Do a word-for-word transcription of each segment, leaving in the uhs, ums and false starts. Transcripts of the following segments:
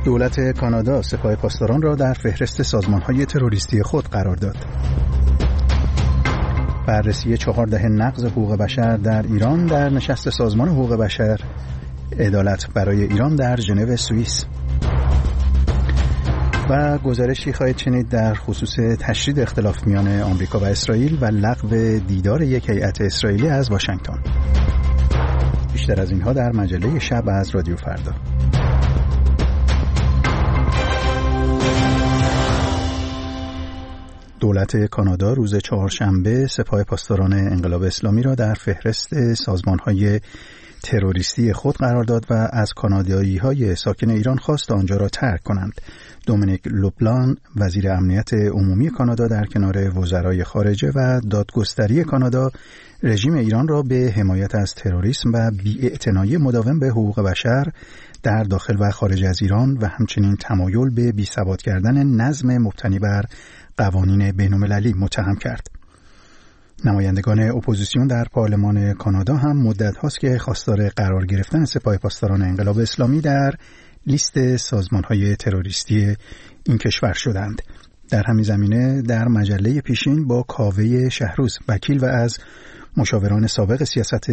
دولت کانادا سپاه پاسداران را در فهرست سازمان‌های تروریستی خود قرار داد. بررسی چهار دهه نقض حقوق بشر در ایران در نشست سازمان حقوق بشر. عدالت برای ایران در ژنو سوئیس. و گزارشی خواهید شنید در خصوص تشدید اختلاف میان آمریکا و اسرائیل و لغو دیدار یک هیئت اسرائیلی از واشنگتن. بیشتر از اینها در مجله شب از رادیو فردا. دولت کانادا روز چهارشنبه سپاه پاسداران انقلاب اسلامی را در فهرست سازمان‌های تروریستی خود قرار داد و از کانادایی‌های ساکن ایران خواست آنجا را ترک کنند. دومینیک لوپلان وزیر امنیت عمومی کانادا در کنار وزرای خارجه و دادگستری کانادا رژیم ایران را به حمایت از تروریسم و بی‌اعتنایی مداوم به حقوق بشر در داخل و خارج از ایران و همچنین تمایل به بی‌ثبات کردن نظم مبتنی بر قوانین بین‌المللی متهم کرد. نمایندگان اپوزیسیون در پارلمان کانادا هم مدت هاست که خواستار قرار گرفتن سپاه پاسداران انقلاب اسلامی در لیست سازمان‌های تروریستی این کشور شدند. در همین زمینه در مجله پیشین با کاوه شهروز وکیل و از مشاوران سابق سیاست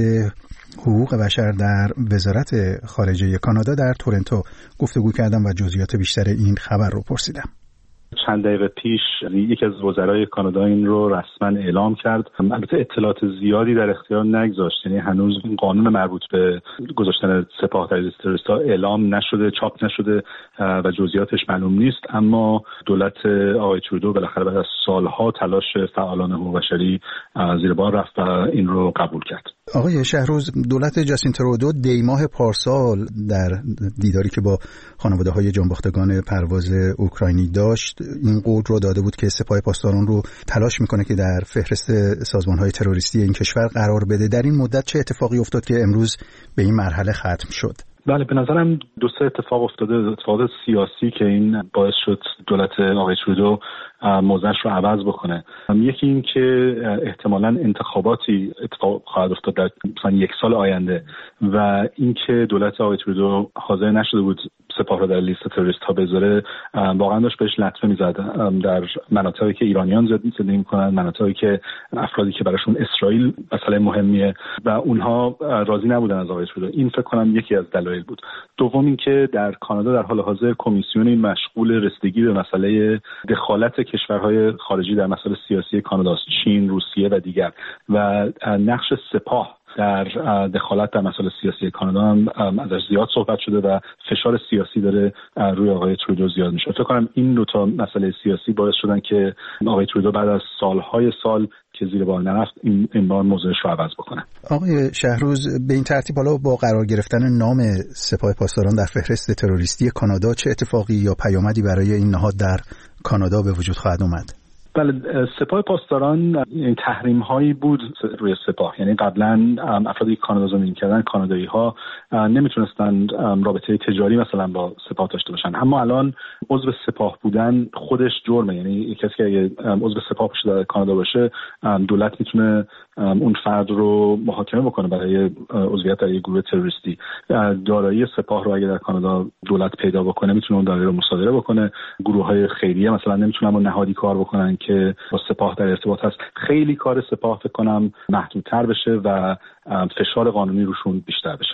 حقوق بشر در وزارت خارجه کانادا در تورنتو گفتگو کردم و جزئیات بیشتر این خبر رو پرسیدم. چند دقیقه پیش یکی از وزرای کانادا این رو رسما اعلام کرد. البته اطلاعات زیادی در اختیار نگذاشت، یعنی هنوز این قانون مربوط به گذاشتن سپاه در لیست تروریست‌ها اعلام نشده، چاپ نشده و جزئیاتش معلوم نیست. اما دولت آقای ترودو بالاخره بعد از سالها تلاش فعالان حقوق بشری زیر بار رفت و این رو قبول کرد. آقای شهروز، دولت جاستین ترودو دی ماه پارسال در دیداری که با خانواده‌های جانباختگان پرواز اوکراینی داشت این قول رو داده بود که سپاه پاسداران رو تلاش میکنه که در فهرست سازمان‌های تروریستی این کشور قرار بده. در این مدت چه اتفاقی افتاد که امروز به این مرحله ختم شد؟ بله، به نظرم دو سه اتفاق افتاده. اتفاقات سیاسی که این باعث شد دولت آقای ترودو موضعش رو عوض بکنه. یکی این که احتمالاً انتخاباتی اتفاق خواهد افتاد در مثلا یک سال آینده و اینکه دولت آقای ترودو حاضر نشده بود سپاه رو در لیست تروریست ها بذاره واقعا داشت بهش لطمه میزد. در مناطقی که ایرانیان زندگی میکنن، مناطقی که افرادی که براشون اسرائیل مسئله مهمیه و اونها راضی نبودن از آقای ترودو. این فکر کنم یکی از دلایل بود. دوم این که در کانادا در حال حاضر کمیسیونی مشغول رسیدگی به مسئله دخالت کشورهای خارجی در مسائل سیاسی کانادا، چین، روسیه و دیگر، و نقش سپاه در دخالت در مسائل سیاسی کانادا هم ازش زیاد صحبت شده و فشار سیاسی داره روی آقای ترودو زیاد میشه. فکر کنم این دو تا مسئله سیاسی باعث شدن که آقای ترودو بعد از سالهای سال که زیر بار نرفت این این بار موضوعش رو عوض بکنه. آقای شهروز، به این ترتیب حالا با قرار گرفتن نام سپاه پاسداران در فهرست تروریستی کانادا چه اتفاقی یا پیامدی برای این نهاد در کانادا به وجود خواهد اومد؟ بله، سپاه پاسداران این تحریم هایی بود روی سپاه. یعنی قبلا افرادی که کانادا زندگی کردن، کانادایی ها، نمیتونستند رابطه تجاری مثلا با سپاه داشته باشن. اما الان عضو سپاه بودن خودش جرمه. یعنی کسی که اگه عضو سپاه باشه در کانادا باشه، دولت میتونه اون فرد رو محاکمه بکنه برای عضویت در یک گروه تروریستی. دارایی سپاه رو اگه در کانادا دولت پیدا بکنه میتونه اون دارایی رو مصادره بکنه. گروه های خیریه مثلا نمیتونن با نهادی کار بکنن که با سپاه در ارتباط هست. خیلی کار سپاه فکر کنم محدودتر بشه و فشار قانونی روشون بیشتر بشه.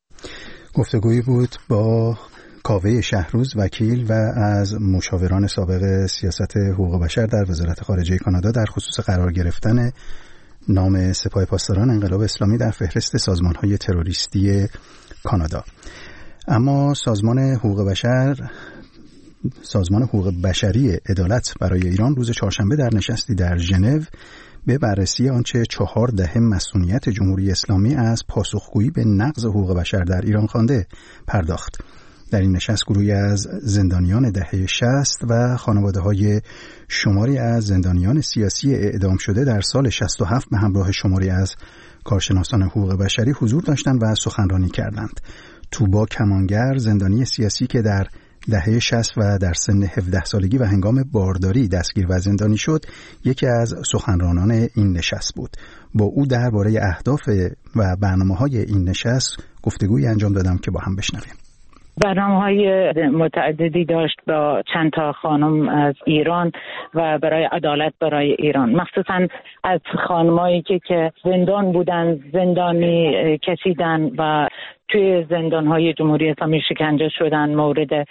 گفتگویی بود با کاوه شهروز وکیل و از مشاوران سابق سیاست حقوق بشر در وزارت خارجه کانادا در خصوص قرار گرفتن نام سپاه پاسداران انقلاب اسلامی در فهرست سازمان‌های تروریستی کانادا. اما سازمان حقوق بشر سازمان حقوق بشری عدالت برای ایران روز چهارشنبه در نشستی در ژنو به بررسی آنچه چهار دهه مسئولیت جمهوری اسلامی از پاسخگویی به نقض حقوق بشر در ایران خوانده پرداخت. در این نشست گروهی از زندانیان دهه شصت و خانواده‌های شماری از زندانیان سیاسی اعدام شده در سال شصت و هفت به همراه شماری از کارشناسان حقوق بشری حضور داشتند و سخنرانی کردند. توبا کمانگر، زندانی سیاسی که در دهه شصت و در سن هفده سالگی و هنگام بارداری دستگیر و زندانی شد، یکی از سخنرانان این نشست بود. با او درباره اهداف و برنامه‌های این نشست گفتگویی انجام دادم که با هم بشنویم. برنامه‌های متعددی داشت با چند تا خانم از ایران و برای عدالت برای ایران، مخصوصا از خانمایی که که زندان بودن، زندانی کشیدن و توی زندان‌های جمهوری اسلامی شکنجه شدن، مورد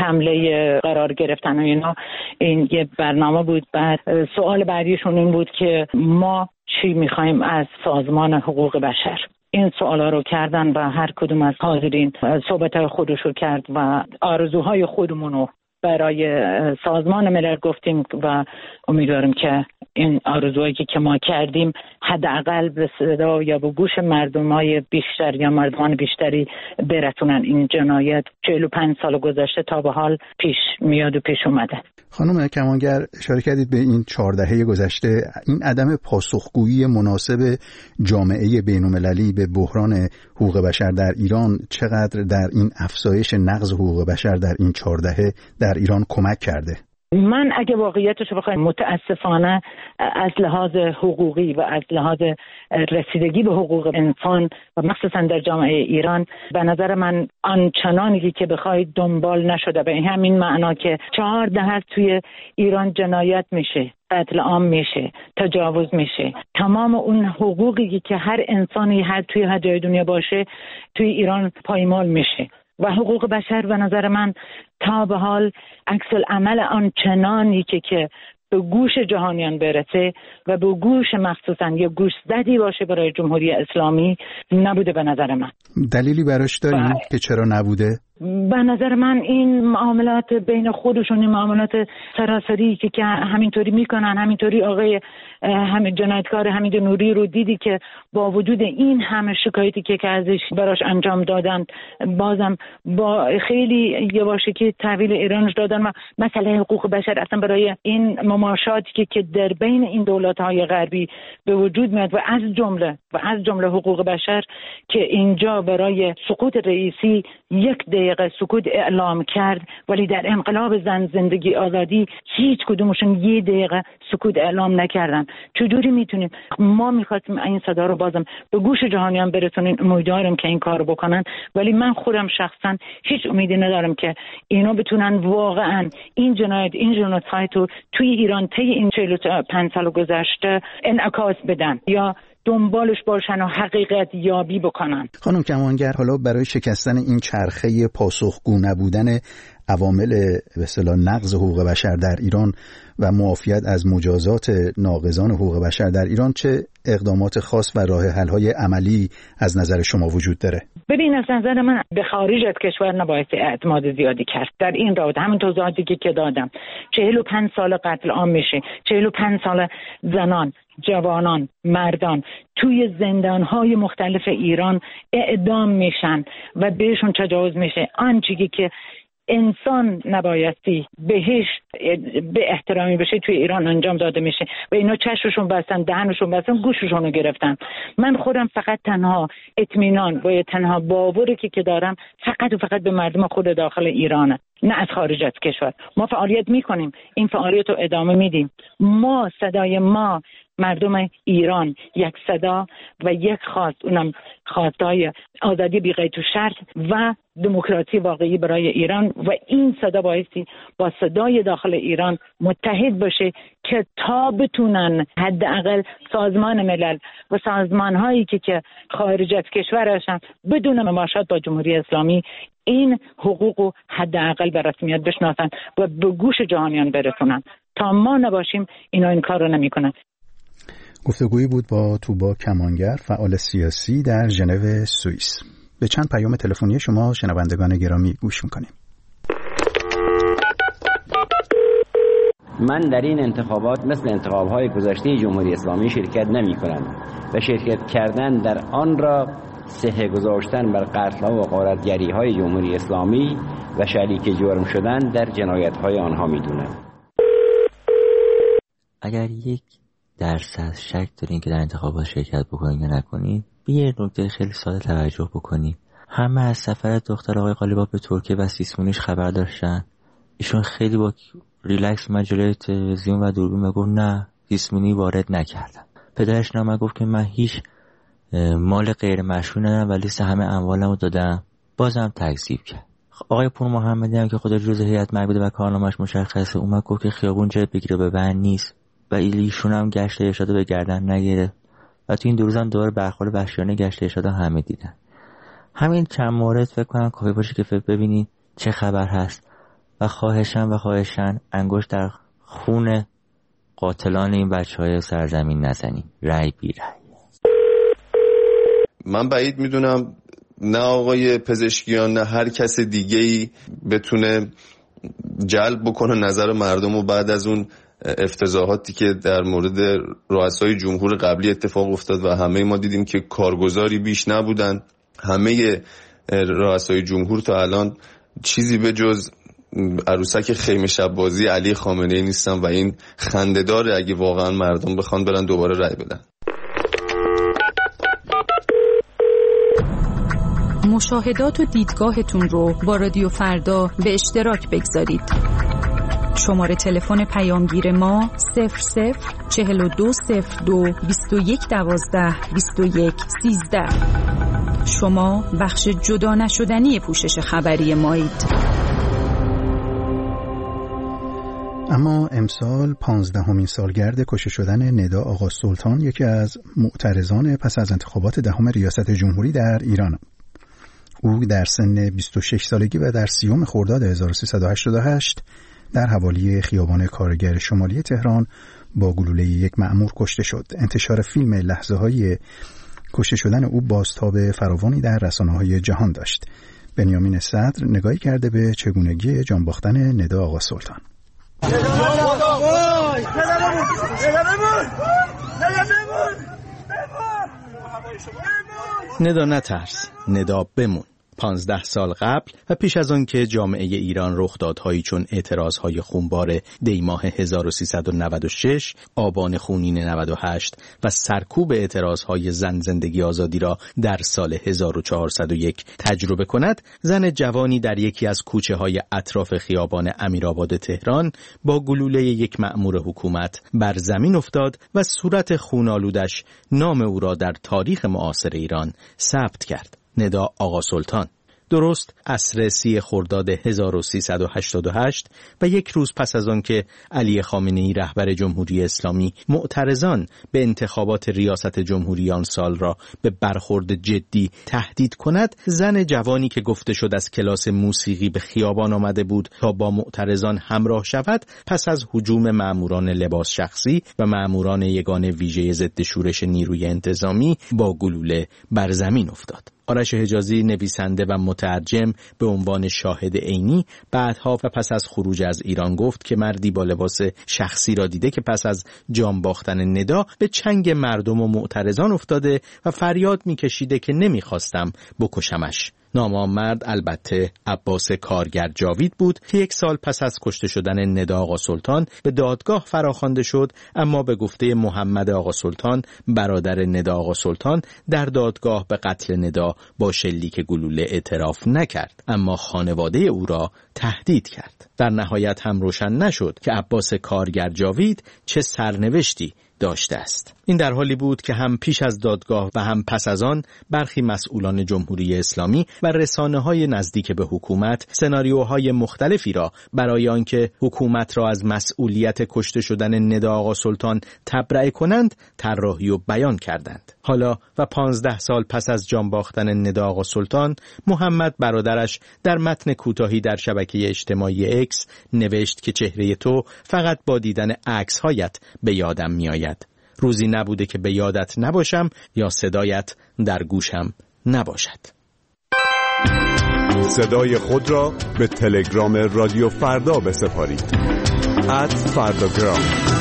حمله قرار گرفتن و اینا. این یه برنامه بود. بعد سوال بعدیشون این بود که ما چی می‌خوایم از سازمان حقوق بشر. این سوالا رو کردن و هر کدوم از حاضرین صحبت‌های خودش رو کرد و آرزوهای خودمون رو برای سازمان ملل گفتیم و امیدوارم که این آرزوهایی که ما کردیم حداقل به صدا یا به گوش مردمای بیشتر یا مردمان بیشتری برسونن. این جنایت چهل و پنج سال گذشته تا به حال پیش میاد و پیش اومده. خانم کمانگر، اشاره کردید به این چهار دهه گذشته، این عدم پاسخگویی مناسب جامعه بین‌المللی به بحران حقوق بشر در ایران چقدر در این افزایش نقض حقوق بشر در این چهار دهه در ایران کمک کرده؟ من اگه واقعیتش رو بخوایم، متاسفانه از لحاظ حقوقی و از لحاظ رسیدگی به حقوق انسان و مخصوصا در جامعه ایران به نظر من آنچنانی که بخواید دنبال نشده. به همین معنا که چهار دهه توی ایران جنایت میشه، قتل عام میشه، تجاوز میشه، تمام اون حقوقی که هر انسانی هر توی هر جای دنیا باشه توی ایران پایمال میشه و حقوق بشر به نظر من تا به حال عکس العمل آن چنانی که که به گوش جهانیان برسه و به گوش مخصوصا یا گوش زدی باشه برای جمهوری اسلامی نبوده به نظر من. دلیلی براش داریم که چرا نبوده؟ به نظر من این معاملات بین خودشون، این معاملات سراسری که که همینطوری میکنن، همینطوری آقای همین جنایتکار حمید نوری رو دیدی که با وجود این همه شکایتی که که ازش براش انجام دادن بازم با خیلی یواشکی تحویل ایرانش دادن و مسئله حقوق بشر اصلا برای این مماشاتی که که در بین این دولت‌های غربی به وجود میاد و از جمله و از جمله حقوق بشر که اینجا برای سقوط رئیسی یک دقیقه سکوت اعلام کرد، ولی در انقلاب زن زندگی آزادی هیچ کدومشون یه دقیقه سکوت اعلام نکردن. چجوری میتونیم ما میخواستیم این صدا رو بازم به گوش جهانیان برسونیم؟ امیدوارم که این کارو بکنن، ولی من خودم شخصا هیچ امیدی ندارم که اینا بتونن واقعا این جنایت این جنایت رو توی ایران طی این چهل و پنج سال گذشته انعکاس بدن یا دنبالش باشن و حقیقت یابی بکنن. خانم کمانگر، حالا برای شکستن این چرخه پاسخگو نبودن عوامل به اصطلاح نقض حقوق بشر در ایران و معافیت از مجازات ناقضان حقوق بشر در ایران چه اقدامات خاص و راه حل‌های عملی از نظر شما وجود داره؟ ببین، از نظر من به خارج از کشور نباید اعتماد زیادی کرد در این رابطه. همین توضیحاتی که دادم، چهل و پنج سال قتل عام میشه، چهل و پنج سال زنان، جوانان، مردان توی زندان‌های مختلف ایران اعدام میشن و بهشون تجاوز میشه. آنچه که انسان نبایستی بهش به احترامی بشه توی ایران انجام داده میشه و اینا چشمشون بستن، دهنشون بستن، گوششون رو گرفتن. من خودم فقط تنها اطمینان و تنها باوری که که دارم فقط و فقط به مردم خود داخل ایرانه، نه از خارج از کشور. ما فعالیت میکنیم، این فعالیت رو ادامه میدیم. ما صدای ما مردم ایران یک صدا و یک خواست، اونم خواستای آزادی بی قید و شرط و دموکراسی واقعی برای ایران و این صدا بایستی با صدای داخل ایران متحد باشه که تا بتونن حداقل سازمان ملل و سازمان هایی که که خارج از کشور هستن بدون مماشات با جمهوری اسلامی این حقوق رو حداقل به رسمیت بشناسن و به گوش جهانیان برسونن. تا ما نباشیم اینا این کار رو نمیکنن. گفتگویی بود با توبا کمانگر، فعال سیاسی در ژنو سوئیس. به چند پیام تلفنی شما شنوندگان گرامی گوش میکنیم. من در این انتخابات مثل انتخاب‌های گذشته جمهوری اسلامی شرکت نمی‌کنم و شرکت کردن در آن را صحه گذاشتن بر قتل‌ها و غارتگری‌های جمهوری اسلامی و شریک جرم شدن در جنایت‌های آنها می‌دونم. اگر یک درصد شک دارین که در انتخابات شرکت بکنین یا نکنین، به یه نکته خیلی ساده توجه بکنین. همه از سفر دختر آقای قالیباف به ترکیه و سیسمونیش خبر داشتن. ایشون خیلی با ریلکس اومد جلوی تلویزیون و دوربین و گفت نه، سیسمونی وارد نکردم. پدرش نامه گفت که من هیچ مال غیر مشروع ندارم و لیست همه اموالمو دادم. بازم تکذیب کرد. آقای پور محمدی هم که خدا جزء هیئت معبود و کارنامه‌اش مشخصه، اومد گفت که خیابون جای بگیره به بند نیست و ایشون هم گشت ارشاد به گردن نگرفت و تو این دو روز هم دوباره برخورد وحشیانه گشت ارشاد همه دیدن. همین چند مورد فکر کنم کافی باشه که فکر ببینید چه خبر هست و خواهشن و خواهشن انگشت در خون قاتلان این بچهای سرزمین نزنیم. رای بی رای. من بعید میدونم نه آقای پزشکیان نه هر کس دیگه‌ای بتونه جلب بکنه نظر مردم و بعد از اون افتضاحاتی که در مورد رؤسای جمهور قبلی اتفاق افتاد و همه ما دیدیم که کارگزاری بیش نبودن. همه رؤسای جمهور تا الان چیزی به جز عروسک خیمه شب بازی علی خامنه‌ای نیستن و این خنده‌داره اگه واقعا مردم بخوان برن دوباره رأی بدن. مشاهدات و دیدگاهتون رو با رادیو فردا به اشتراک بگذارید. شماره تلفن پیامگیر ما صفر صفر چهل و دو صفر دو بیست و یک دوازده بیست و یک سیزده. شما بخش جدا نشدنی پوشش خبری مایید. اما امسال پانزدهمین سالگرد کشته شدن ندا آقا سلطان، یکی از معترضان پس از انتخابات دهم ریاست جمهوری در ایران. او در سن بیست و شش سالگی و در سیوم خرداد هزار و سیصد و هشتاد و هشت در حوالی خیابان کارگر شمالی تهران با گلوله یک مأمور کشته شد. انتشار فیلم لحظه‌های کشته شدن او بازتاب فراوانی در رسانه‌های جهان داشت. بنیامین صدر نگاهی کرده به چگونگی جان باختن ندا آقا سلطان. ندا نترس، ندا بمون. پانزده سال قبل و پیش از آن که جامعه ایران رخدادهایی چون اعتراضهای خونبار دی ماه هزار و سیصد و نود و شش، آبان خونین نود و هشت و سرکوب اعتراضهای زن زندگی آزادی را در سال هزار و چهارصد و یک تجربه کند، زن جوانی در یکی از کوچه های اطراف خیابان امیرآباد تهران با گلوله یک مأمور حکومت بر زمین افتاد و صورت خونالودش نام او را در تاریخ معاصر ایران ثبت کرد. ندا آقا سلطان. درست عصر سی خرداد هزار و سیصد و هشتاد و هشت و یک روز پس از آن که علی خامنه‌ای رهبر جمهوری اسلامی معترضان به انتخابات ریاست جمهوری آن سال را به برخورد جدی تهدید کند، زن جوانی که گفته شد از کلاس موسیقی به خیابان آمده بود تا با معترضان همراه شود، پس از هجوم ماموران لباس شخصی و ماموران یگان ویژه ضد شورش نیروی انتظامی با گلوله بر زمین افتاد. آرش حجازی نویسنده و مترجم به عنوان شاهد عینی بعدها و پس از خروج از ایران گفت که مردی با لباس شخصی را دیده که پس از جان باختن ندا به چنگ مردم و معترضان افتاده و فریاد می‌کشیده که نمی‌خواستم بکشمش. نام آن مرد البته عباس کارگر جاوید بود که یک سال پس از کشته شدن ندا آقا سلطان به دادگاه فراخوانده شد، اما به گفته محمد آقا سلطان برادر ندا آقا سلطان در دادگاه به قتل ندا با شلیک گلوله اعتراف نکرد، اما خانواده او را تهدید کرد. در نهایت هم روشن نشد که عباس کارگر جاوید چه سرنوشتی داشته است. این در حالی بود که هم پیش از دادگاه و هم پس از آن برخی مسئولان جمهوری اسلامی و رسانه‌های نزدیک به حکومت سناریوهای مختلفی را برای آنکه حکومت را از مسئولیت کشته شدن ندا آقا سلطان تبرئه کنند طراحی و بیان کردند. حالا و پانزده سال پس از جان باختن ندا آقا سلطان، محمد برادرش در متن کوتاهی در شبکه اجتماعی اکس نوشت که چهره تو فقط با دیدن عکس‌هایت به یادم میآید. روزی نبوده که به یادت نباشم یا صدایت در گوشم نباشد. صدای خود را به تلگرام رادیو فردا بسپارید. ات فرداگرام.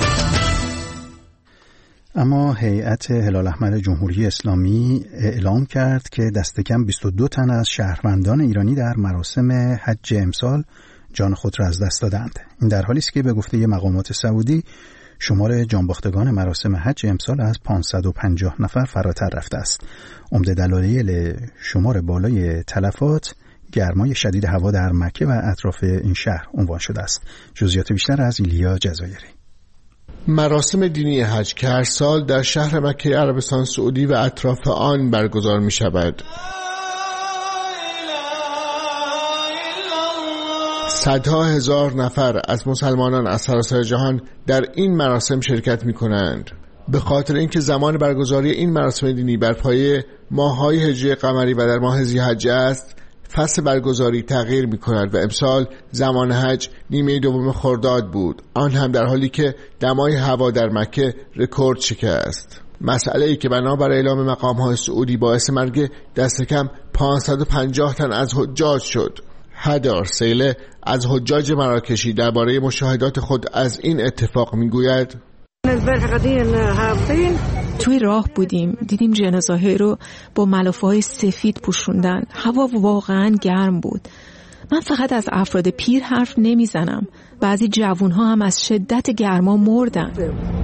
اما هیئت هلال احمر جمهوری اسلامی اعلام کرد که دست کم بیست و دو تن از شهروندان ایرانی در مراسم حج امسال جان خود را از دست دادند. این در حالی است که به گفته مقامات سعودی شمار جانباختگان مراسم حج امسال از پانصد و پنجاه نفر فراتر رفته است. عمده دلایل شمار بالای تلفات گرمای شدید هوا در مکه و اطراف این شهر عنوان شده است. جزئیات بیشتر از ایلیا جزایری. مراسم دینی حج که هر سال در شهر مکه عربستان سعودی و اطراف آن برگزار می شود. صدها هزار نفر از مسلمانان از سراسر جهان در این مراسم شرکت می کنند. به خاطر اینکه زمان برگزاری این مراسم دینی بر پایه ماه‌های هجری قمری و در ماه ذی‌الحجه است، فصل برگزاری تغییر می کند و امسال زمان حج نیمه دوم خرداد بود، آن هم در حالی که دمای هوا در مکه رکورد شکست. مسئله ای که بنا بر اعلام مقام‌های سعودی باعث مرگ دست کم پانصد و پنجاه تن از حجاج شد. هدار سیله از حجاج مراکشی درباره مشاهدات خود از این اتفاق میگوید: توی راه بودیم، دیدیم جنازه‌ها رو با ملافه‌های سفید پوشوندن. هوا واقعا گرم بود. من فقط از افراد پیر حرف نمیزنم. بعضی جوان‌ها هم از شدت گرما مردن.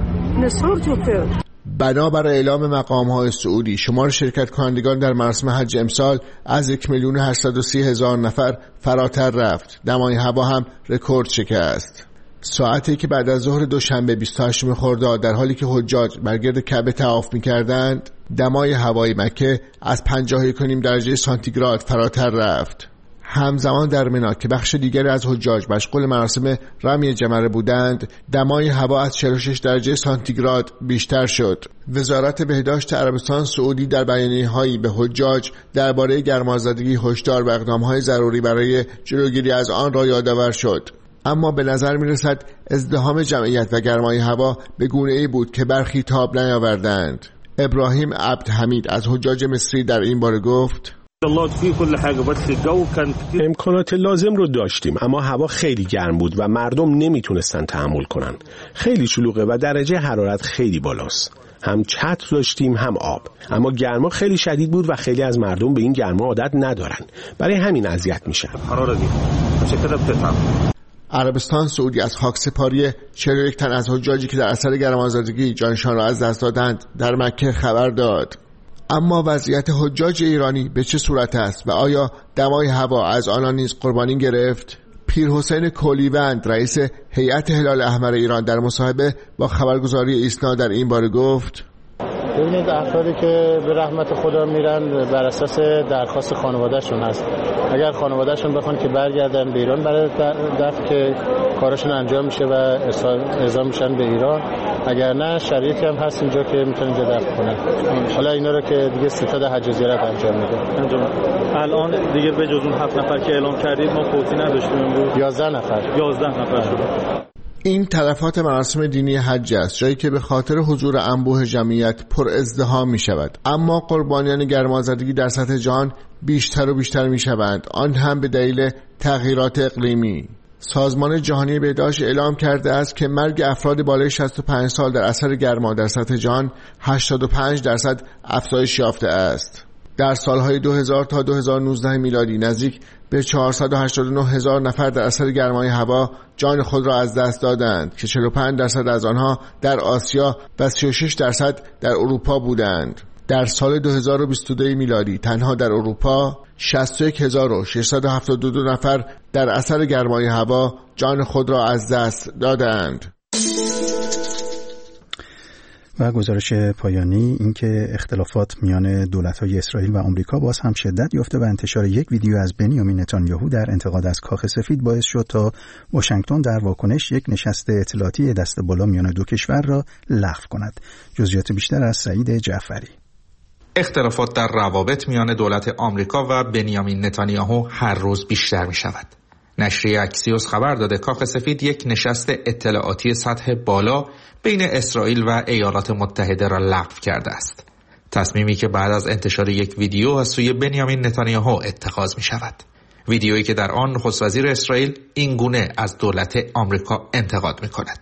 بنابر اعلام مقام‌های سعودی شمار شرکت کنندگان در مراسم حج امسال از یک میلیون و هشتصد و سی هزار نفر فراتر رفت. دمای هوا هم رکورد شکست. ساعتی که بعد از ظهر دوشنبه بیست و هشتم خرداد در حالی که حجاج بر گرد کعبه طواف می‌کردند، دمای هوای مکه از پنجاه و یک و نیم درجه سانتیگراد فراتر رفت. همزمان در منا که بخش دیگری از حجاج مشغول مراسم رمی جمره بودند، دمای هوا از چهل و شش درجه سانتیگراد بیشتر شد. وزارت بهداشت عربستان سعودی در بیانیه‌هایی به حجاج درباره گرمازدگی هشدار و اقدام‌های ضروری برای جلوگیری از آن را یادآور شد. اما به نظر می‌رسد ازدحام جمعیت و گرمای هوا به گونه‌ای بود که برخی تاب نیاوردند. ابراهیم عبدحمید از حجاج مصری در این باره گفت: امکانات لازم رو داشتیم، اما هوا خیلی گرم بود و مردم نمیتونستن تحمل کنن. خیلی شلوغه و درجه حرارت خیلی بالاست. هم چتر داشتیم هم آب، اما گرما خیلی شدید بود و خیلی از مردم به این گرما عادت ندارن، برای همین اذیت میشن. عربستان سعودی از خاکسپاری چهل و یک تن از حجاجی که در اثر گرمازدگی جانشان را از دست دادند در مکه خبر داد. اما وضعیت حجاج ایرانی به چه صورت است و آیا دمای هوا از آنان نیز قربانی گرفت؟ پیر حسین کولیوند رئیس هیئت هلال احمر ایران در مصاحبه با خبرگزاری ایسنا در این باره گفت: ببینید افرادی که به رحمت خدا میرن بر اساس درخواست خانوادهشون هست. اگر خانوادهشون بخوان که برگردن به ایران برای دفع که کارشون انجام میشه و اعزام میشن به ایران، اگر نه شرایطی هم هست اینجا که میتونن اینجا دفع کنن. حالا اینا رو که دیگه ستاد حج زیارت انجام میده. الان دیگه به جز اون هفت نفر که اعلام کردید ما فوتی نداشتیم امروز. یازده نفر یازده نفر شد. این تلفات مراسم دینی حج است، جایی که به خاطر حضور انبوه جمعیت پر ازدحام می شود، اما قربانیان گرمازدگی در سطح جهان بیشتر و بیشتر می شوند، آن هم به دلیل تغییرات اقلیمی. سازمان جهانی بهداشت اعلام کرده است که مرگ افراد بالای شصت و پنج سال در اثر گرما در سطح جهان هشتاد و پنج درصد افزایش یافته است. در سالهای دو هزار تا دو هزار و نوزده میلادی نزدیک به چهارصد و هشتاد و نه هزار نفر در اثر گرمای هوا جان خود را از دست دادند که چهل و پنج درصد از آنها در آسیا و سی و شش درصد در اروپا بودند. در سال دو هزار و بیست و دو میلادی تنها در اروپا شصت و یک هزار و ششصد و هفتاد و دو نفر در اثر گرمای هوا جان خود را از دست دادند. و گزارش پایانی این که اختلافات میان دولت‌های اسرائیل و آمریکا باز هم شدت یافته و انتشار یک ویدیو از بنیامین نتانیاهو در انتقاد از کاخ سفید باعث شد تا واشنگتن در واکنش یک نشست اطلاعاتی دست بالا میان دو کشور را لغو کند. جزئیات بیشتر از سعید جعفری. اختلافات در روابط میان دولت آمریکا و بنیامین نتانیاهو هر روز بیشتر می شود. نشریه اکسیوس خبر داده کاخ سفید یک نشست اطلاعاتی سطح بالا بین اسرائیل و ایالات متحده را لغو کرده است. تصمیمی که بعد از انتشار یک ویدیو از سوی بنیامین نتانیاهو اتخاذ می شود. ویدیویی که در آن نخست وزیر اسرائیل این گونه از دولت آمریکا انتقاد می کند.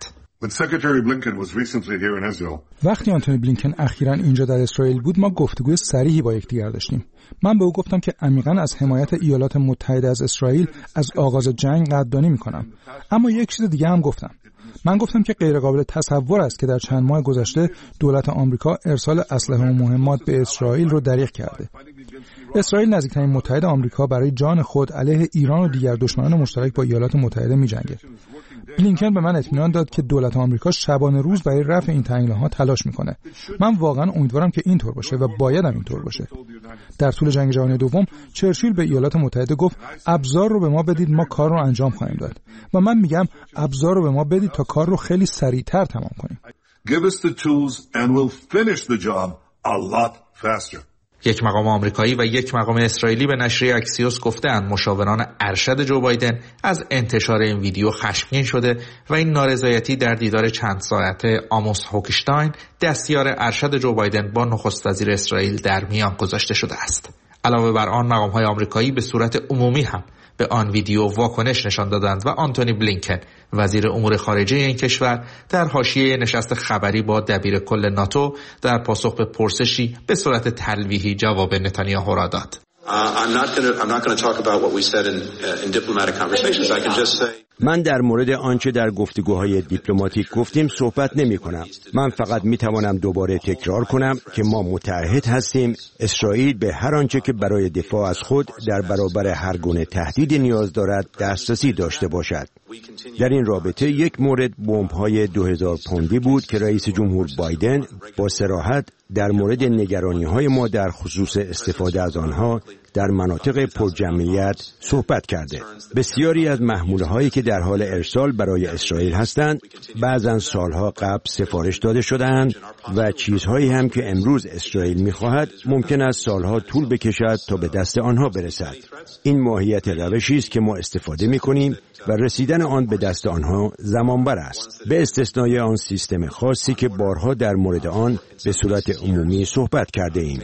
وقتی آنتونی بلینکن اخیراً اینجا در اسرائیل بود، ما گفتگوی صریحی با یکدیگر داشتیم. من به او گفتم که عمیقاً از حمایت ایالات متحده از اسرائیل از آغاز جنگ قدردانی می‌کنم. اما یک چیز دیگه هم گفتم. من گفتم که غیرقابل تصور است که در چند ماه گذشته دولت آمریکا ارسال اسلحه و مهمات به اسرائیل رو دریغ کرده. اسرائیل نزدیکترین متحد آمریکا برای جان خود علیه ایران و دیگر دشمنان مشترک با ایالات متحده می‌جنگد. بلینکن به من اطمینان داد که دولت آمریکا شبانه روز برای رفع این تنگناها تلاش میکنه. من واقعا امیدوارم که اینطور باشه و باید هم اینطور باشه. در طول جنگ جهانی دوم چرچیل به ایالات متحده گفت ابزار رو به ما بدید ما کار رو انجام خواهیم داد و من میگم ابزار رو به ما بدید تا کار رو خیلی سریعتر تمام کنیم. Give us the tools and we'll finish the job a lot faster. یک مقام آمریکایی و یک مقام اسرائیلی به نشریه اکسیوس گفتند مشاوران ارشد جو بایدن از انتشار این ویدیو خشمگین شده و این نارضایتی در دیدار چند ساعته آموس هوکشتاین دستیار ارشد جو بایدن با نخست وزیر اسرائیل در میان گذاشته شده است. علاوه بر آن مقام‌های آمریکایی به صورت عمومی هم به آن ویدیو واکنش نشان دادند و آنتونی بلینکن وزیر امور خارجه این کشور در حاشیه نشست خبری با دبیر کل ناتو در پاسخ به پرسشی به صورت تلویحی جواب نتانیاهو را داد. من در مورد آنچه در گفتگوهای دیپلماتیک گفتیم صحبت نمی کنم. من فقط می توانم دوباره تکرار کنم که ما متعهد هستیم اسرائیل به هر آنچه که برای دفاع از خود در برابر هر گونه تهدیدی نیاز دارد دسترسی داشته باشد. در این رابطه یک مورد بمب‌های دو هزار پوندی بود که رئیس جمهور بایدن با صراحت در مورد نگرانی‌های ما در خصوص استفاده از آنها در مناطق پرجمعیت صحبت کرده. بسیاری از محموله‌هایی که در حال ارسال برای اسرائیل هستند بعضاً سالها قبل سفارش داده شده‌اند و چیزهایی هم که امروز اسرائیل می‌خواهد ممکن است سالها طول بکشد تا به دست آنها برسد. این ماهیت روشی است که ما استفاده می‌کنیم و رسیدن آن به دست آنها زمانبر است، به استثنای آن سیستم خاصی که بارها در مورد آن به صورت عمومی صحبت کرده ایم.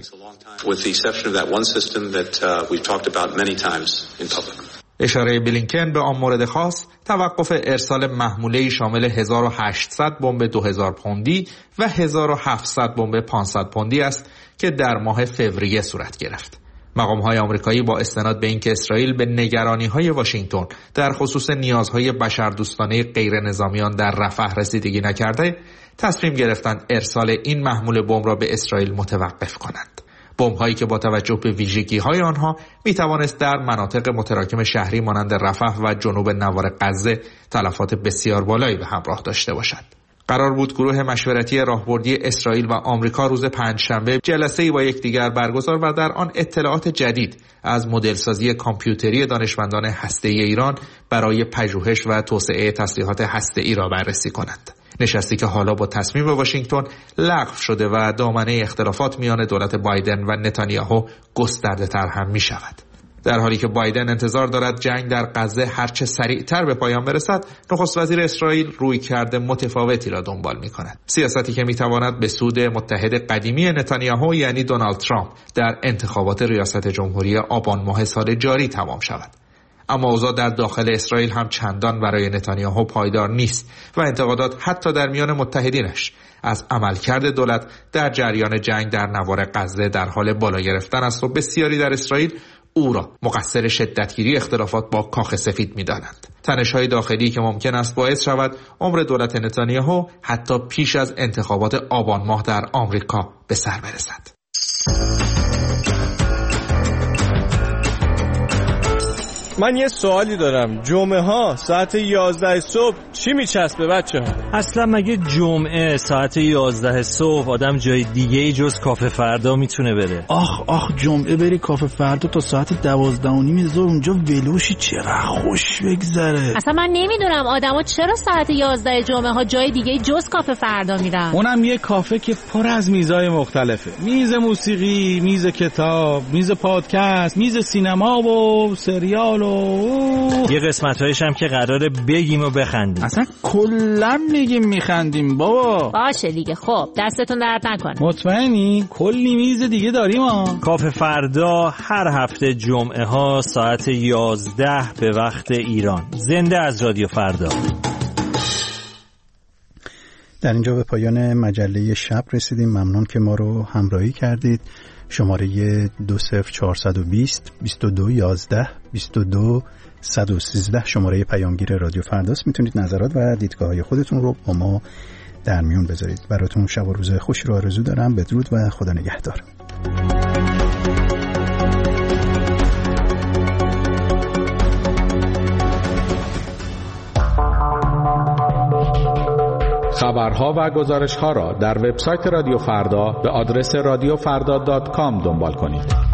اشاره بلینکن به آن مورد خاص توقف ارسال محموله‌ای شامل هزار و هشتصد بمب دو هزار پوندی و هزار و هفتصد بمب پانصد پوندی است که در ماه فوریه صورت گرفت. مقام‌های آمریکایی با استناد به اینکه اسرائیل به نگرانی‌های واشنگتن در خصوص نیازهای بشردوستانه غیر نظامیان در رفح رسیدگی نکرده، تصمیم گرفتند ارسال این محمول بمب را به اسرائیل متوقف کنند. بمب‌هایی که با توجه به ویژگی‌های آنها می‌توانست در مناطق متراکم شهری مانند رفح و جنوب نوار غزه تلفات بسیار بالایی به همراه داشته باشد. قرار بود گروه مشورتی راهبردی اسرائیل و آمریکا روز پنجشنبه جلسه‌ای با یکدیگر برگزار و در آن اطلاعات جدید از مدل‌سازی کامپیوتری دانشمندان هسته‌ای ایران برای پژوهش و توسعه تسلیحات هسته‌ای را بررسی کنند. نشستی که حالا با تصمیم واشنگتن لغو شده و دامنه اختلافات میان دولت بایدن و نتانیاهو گسترده‌تر هم می‌شود. در حالی که بایدن انتظار دارد جنگ در غزه هرچه سریعتر به پایان برسد، نخست وزیر اسرائیل رویکرد متفاوتی را دنبال می‌کند. سیاستی که می‌تواند به سود متحد قدیمی نتانیاهو یعنی دونالد ترامپ در انتخابات ریاست جمهوری آبان ماه سال جاری تمام شود. اما اوضاع در داخل اسرائیل هم چندان برای نتانیاهو پایدار نیست و انتقادات حتی در میان متحدینش از عملکرد دولت در جریان جنگ در نوار غزه در حال بالا گرفتن است و بسیاری در اسرائیل او را مقصر شدتگیری اختلافات با کاخ سفید می‌دانند. تنش‌های داخلی که ممکن است باعث شود عمر دولت نتانیاهو حتی پیش از انتخابات آبان ماه در آمریکا به سر برسد. من یه سوالی دارم. جمعه ها ساعت یازده صبح چی میچسبه بچه ها؟ اصلا مگه جمعه ساعت یازده صبح آدم جای دیگه ای جز کافه فردا میتونه بره؟ آخ آخ جمعه بری کافه فردا تا ساعت دوازده و نیم ظهر اونجا ولوشی چقدر خوش بگذره. اصلا من نمیدونم آدما چرا ساعت یازده جمعه ها جای دیگه جز کافه فردا میرن. اونم یه کافه که پر از میزای مختلفه. میز موسیقی، میز کتاب، میز پادکست، میز سینما و سریال. یه قسمت‌هایش هم که قراره بگیم و بخندیم. اصلا کلا میگیم میخندیم بابا. باشه دیگه، خب دستتون درد نکنه. مطمئنی؟ کلی میز دیگه داریم ها. کافه فردا هر هفته جمعه ها ساعت یازده به وقت ایران. زنده از رادیو فردا. در اینجا به پایان مجله شب رسیدیم. ممنون که ما رو همراهی کردید. شماره دو صفر چهارصد و بیست بیست و دو یازده بیست و دو صد و سیزده شماره پیامگیر رادیو فرداست. میتونید نظرات و دیدگاه‌های خودتون رو با ما در میون بذارید. براتون شب و روز خوشی رو آرزو دارم. بدرود و خدا نگهدار. خبرها و گزارش‌ها را در وبسایت رادیو فردا به آدرس رادیو فردا دات کام دنبال کنید.